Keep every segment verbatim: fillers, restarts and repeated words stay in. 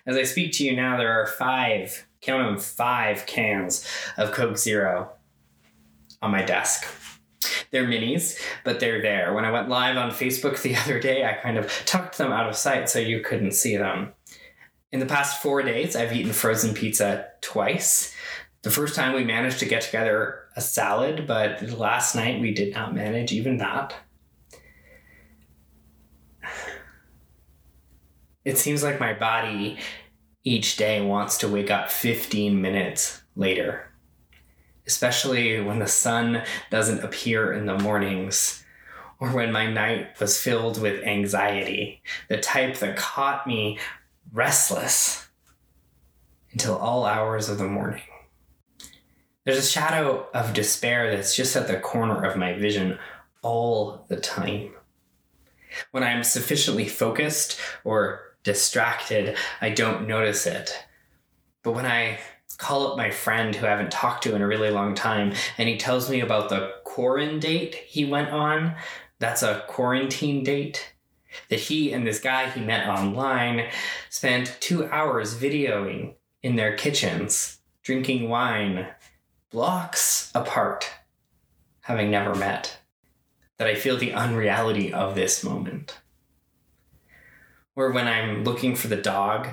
As I speak to you now, there are five, count them, five cans of Coke Zero on my desk. They're minis, but they're there. When I went live on Facebook the other day, I kind of tucked them out of sight so you couldn't see them. In the past four days, I've eaten frozen pizza twice. The first time we managed to get together a salad, but last night we did not manage even that. It seems like my body each day wants to wake up fifteen minutes later, especially when the sun doesn't appear in the mornings, or when my night was filled with anxiety, the type that caught me restless until all hours of the morning. There's a shadow of despair that's just at the corner of my vision all the time. When I'm sufficiently focused or distracted, I don't notice it. But when I call up my friend who I haven't talked to in a really long time, and he tells me about the quarantine date he went on, that's a quarantine date, that he and this guy he met online spent two hours videoing in their kitchens, drinking wine, blocks apart, having never met, that I feel the unreality of this moment. Or when I'm looking for the dog,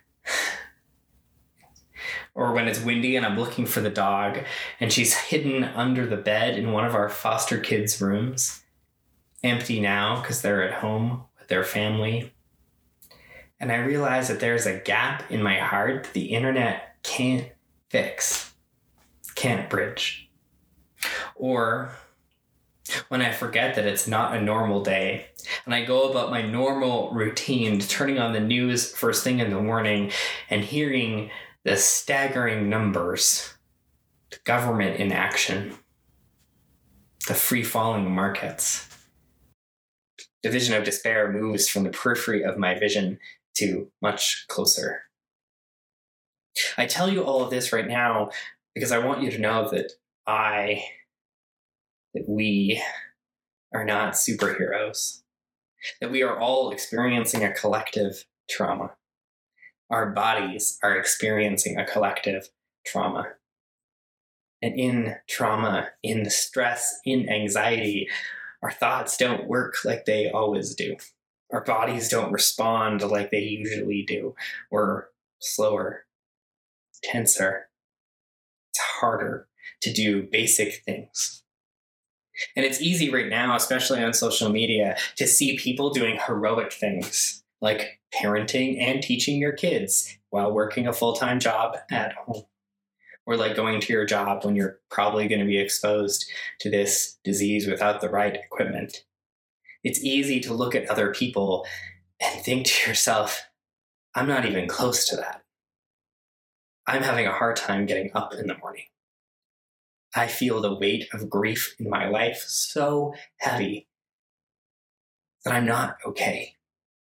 or when it's windy and I'm looking for the dog and she's hidden under the bed in one of our foster kids' rooms, empty now because they're at home with their family. And I realize that there's a gap in my heart that the internet can't fix, can't bridge. Or when I forget that it's not a normal day and I go about my normal routine, turning on the news first thing in the morning and hearing the staggering numbers, the government inaction, the free-falling markets. The vision of despair moves from the periphery of my vision to much closer. I tell you all of this right now because I want you to know that I, that we are not superheroes, that we are all experiencing a collective trauma. Our bodies are experiencing a collective trauma. And in trauma, in stress, in anxiety, our thoughts don't work like they always do. Our bodies don't respond like they usually do. We're slower, tenser. It's harder to do basic things. And it's easy right now, especially on social media, to see people doing heroic things like parenting and teaching your kids while working a full-time job at home. Or like going to your job when you're probably going to be exposed to this disease without the right equipment. It's easy to look at other people and think to yourself, I'm not even close to that. I'm having a hard time getting up in the morning. I feel the weight of grief in my life so heavy that I'm not okay.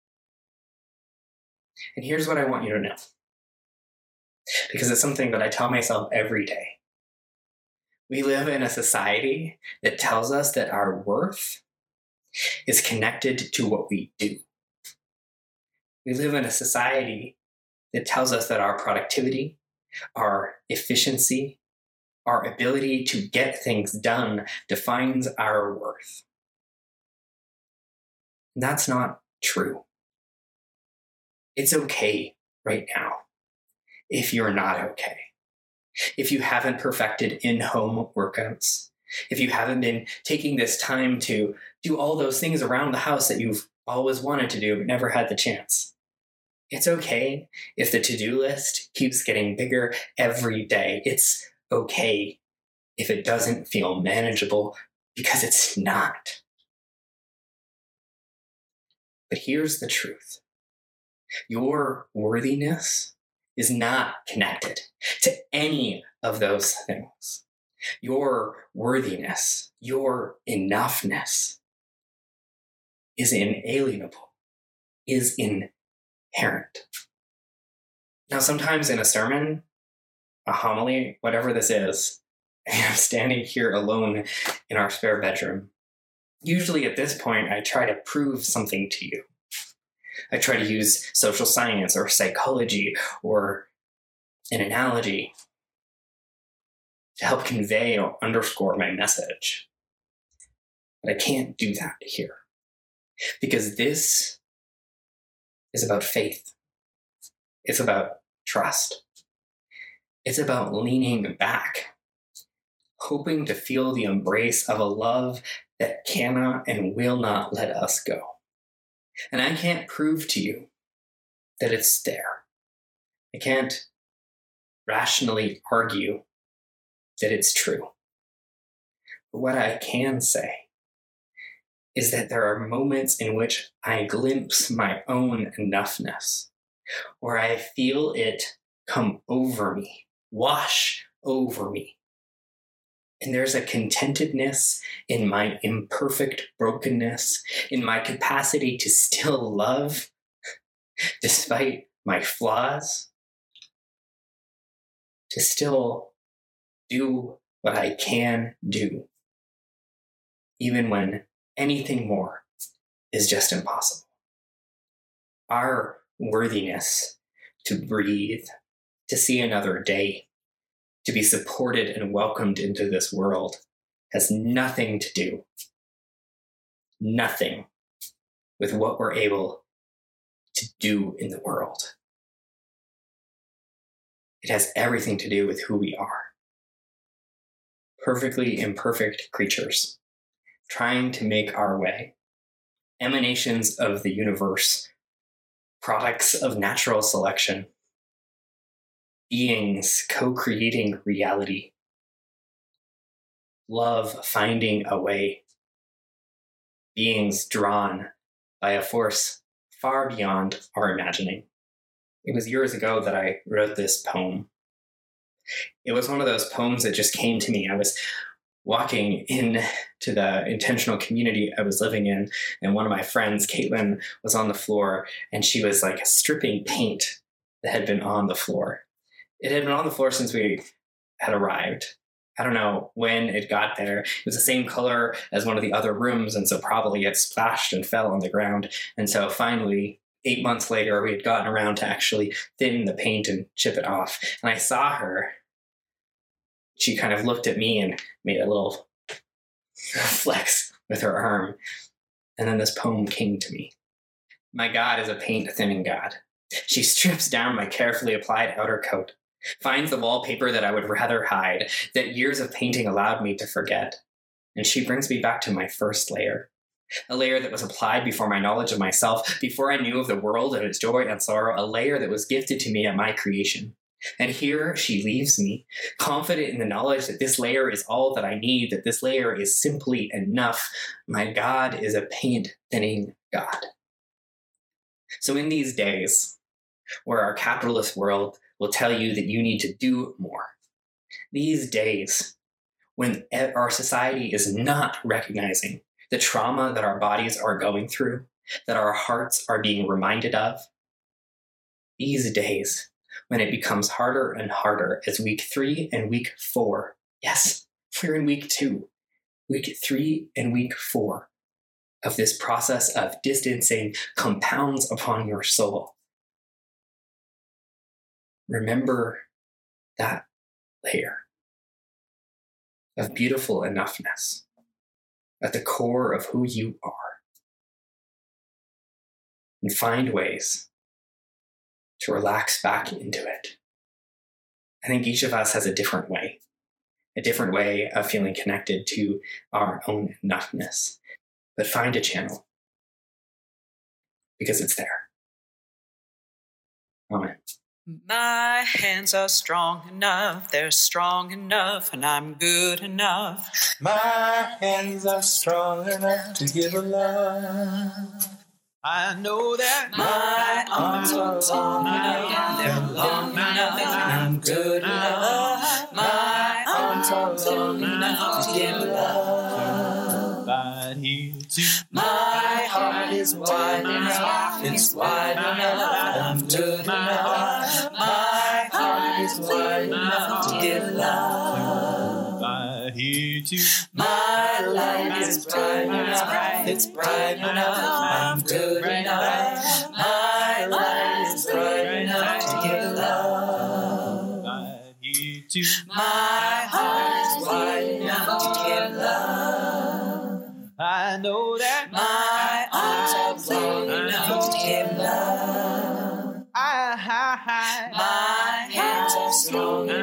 And here's what I want you to know, because it's something that I tell myself every day. We live in a society that tells us that our worth is connected to what we do. We live in a society that tells us that our productivity, our efficiency, our ability to get things done defines our worth. And that's not true. It's okay right now if you're not okay. If you haven't perfected in-home workouts, if you haven't been taking this time to do all those things around the house that you've always wanted to do but never had the chance. It's okay if the to-do list keeps getting bigger every day. It's okay if it doesn't feel manageable, because it's not. But here's the truth. Your worthiness is not connected to any of those things. Your worthiness, your enoughness is inalienable, is inherent. Now, sometimes in a sermon, a homily, whatever this is, I'm standing here alone in our spare bedroom. Usually at this point, I try to prove something to you. I try to use social science or psychology or an analogy to help convey or underscore my message. But I can't do that here, because this is about faith. It's about trust. It's about leaning back, hoping to feel the embrace of a love that cannot and will not let us go. And I can't prove to you that it's there. I can't rationally argue that it's true. But what I can say is that there are moments in which I glimpse my own enoughness, or I feel it come over me, wash over me. And there's a contentedness in my imperfect brokenness, in my capacity to still love despite my flaws, to still do what I can do, even when anything more is just impossible. Our worthiness to breathe, to see another day, to be supported and welcomed into this world has nothing to do, nothing with what we're able to do in the world. It has everything to do with who we are. Perfectly imperfect creatures, trying to make our way, emanations of the universe, products of natural selection, beings co-creating reality, love finding a way, beings drawn by a force far beyond our imagining. It was years ago that I wrote this poem. It was one of those poems that just came to me. I was walking in to the intentional community I was living in, and one of my friends, Caitlin, was on the floor, and she was like stripping paint that had been on the floor. It had been on the floor since we had arrived. I don't know when it got there. It was the same color as one of the other rooms, and so probably it splashed and fell on the ground. And so finally, eight months later, we had gotten around to actually thin the paint and chip it off. And I saw her. She kind of looked at me and made a little flex with her arm. And then this poem came to me. My God is a paint thinning God. She strips down my carefully applied outer coat, finds the wallpaper that I would rather hide, that years of painting allowed me to forget. And she brings me back to my first layer. A layer that was applied before my knowledge of myself, before I knew of the world and its joy and sorrow, a layer that was gifted to me at my creation. And here she leaves me, confident in the knowledge that this layer is all that I need, that this layer is simply enough. My God is a paint-thinning God. So in these days, where our capitalist world will tell you that you need to do more, these days when our society is not recognizing the trauma that our bodies are going through, that our hearts are being reminded of, these days when it becomes harder and harder as week three and week four, yes, we're in week two, week three and week four of this process of distancing compounds upon your soul. Remember that layer of beautiful enoughness at the core of who you are, and find ways to relax back into it. I think each of us has a different way, a different way of feeling connected to our own enoughness. But find a channel, because it's there. Amen. My hands are strong enough, they're strong enough, and I'm good enough. My hands are strong enough to give a love. I know that my arms are long enough, they're long enough, and I'm good enough. My arms are long enough to give a love. Right here too. My heart is wide enough, it's wide enough, I'm good enough. My heart is wide enough to give love. Right here too. My light is bright enough, it's bright enough, I'm good enough. My to. My heart is wide enough to give love. I know that My arms are wide enough to give love. I, I, I, My hands are strong